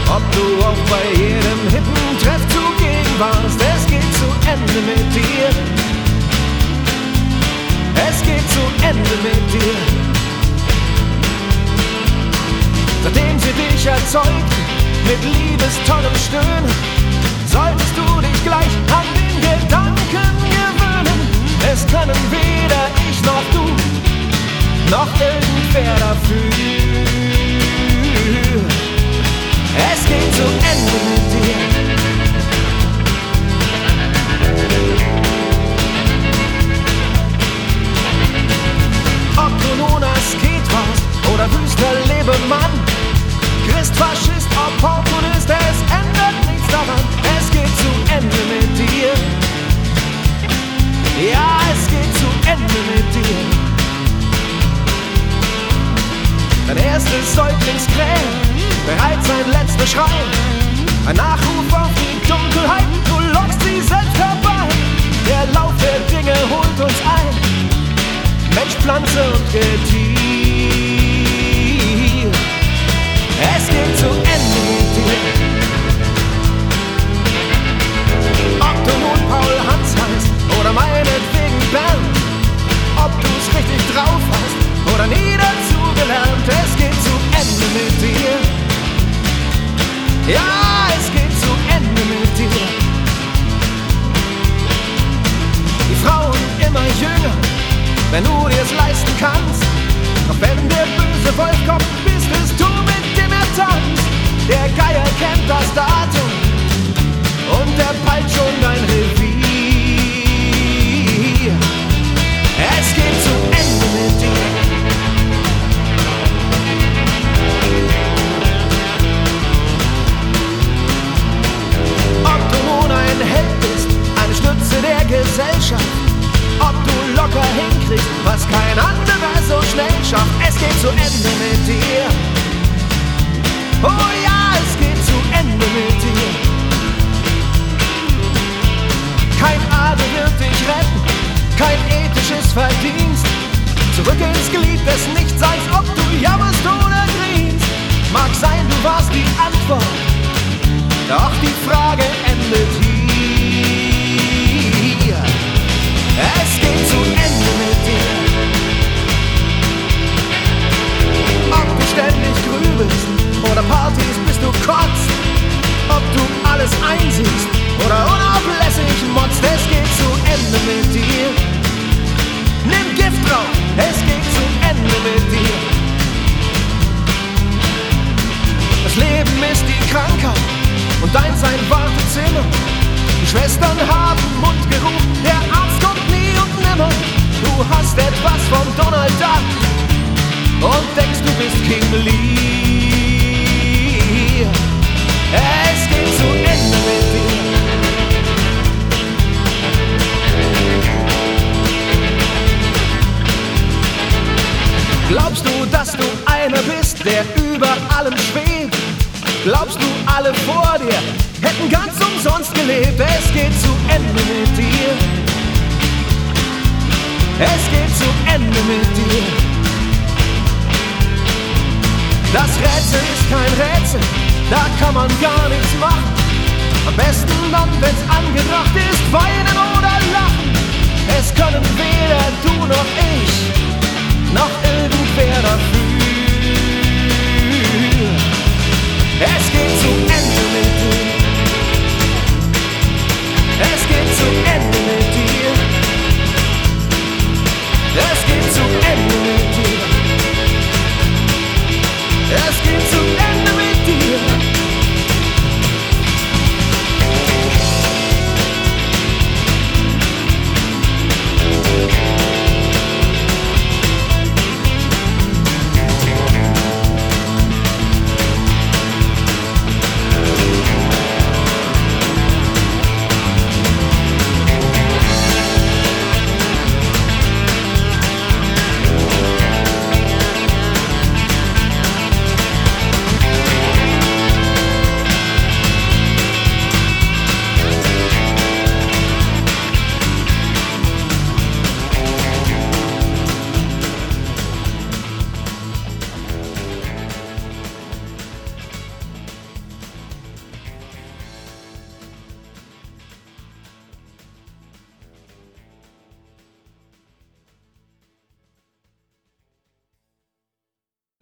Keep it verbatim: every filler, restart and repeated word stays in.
Ob du auch bei jedem hippen Treff zugegen warst, es geht zu Ende mit dir. Es geht zu Ende mit dir. Seitdem sie dich erzeugt, mit liebestollem Stöhnen, solltest du dich gleich an den Gedanken gewöhnen. Es können weder ich noch du, noch irgendwer dafür. Es geht zu Ende mit dir. Ob du nun Asket warst oder wüster Lebemann, Christ, Faschist, Opportunist, es ändert nichts daran. Es geht zu Ende mit dir. Ja, es geht zu Ende mit dir. Dein erstes Säuglingskrähen, bereits sein letzter Schrei, ein Nachruf auf die Dunkelheit, du lockst sie selbst herbei. Der Lauf der Dinge holt uns ein, Mensch, Pflanze und Getier. Es geht zu Ende mit dir. Ob du nun Paul Hans heißt oder meinetwegen Bernd, ob du's richtig drauf hast oder nie dazu gelernt, es geht zu Ende mit dir. Ja, es geht zu Ende mit dir. Die Frauen immer jünger, wenn du dir's leisten kannst. Doch wenn der böse Wolf kommt, bist es du, mit dem er tanzt. Der Geier kennt das Datum und er peilt schon dein Revier. Es geht zu Ende mit dir. Ob du nun ein Held bist, eine Stütze der Gesellschaft, ob du locker hinkriegst, was kein anderer so schnell schafft. Es geht zu Ende mit dir. Oh ja, es geht zu Ende mit dir. Kein Adel wird dich retten, kein ethisches Verdienst. Zurück ins Glied des Nichtseins, ob du jammerst oder grinst. Mag sein, du warst die Antwort, doch die Frage endet hier. Es geht zu Ende mit dir. Ob du ständig grübelst oder Partys bis du kotzt, ob du alles einsiehst oder unablässig motzt, es geht zu Ende mit dir. Nimm Gift drauf, es geht zu Ende mit dir. Das Leben ist die Krankheit und deins ein Wartezimmer. Die Schwestern haben Mundgeruch, der Arzt kommt nie und nimmer. Du hast etwas von Donald Duck und denkst, du bist King Lear. Es geht zu Ende mit dir. Glaubst du, dass du einer bist, der über allem schwebt? Glaubst du, alle vor dir hätten ganz umsonst gelebt? Es geht zu Ende mit dir. Es geht zu Ende mit dir. Das Rätsel ist kein Rätsel, da kann man gar nichts machen. Am besten dann, wenn's angebracht ist, weinen oder lachen. Es können weder du noch ich, noch irgendwer dafür.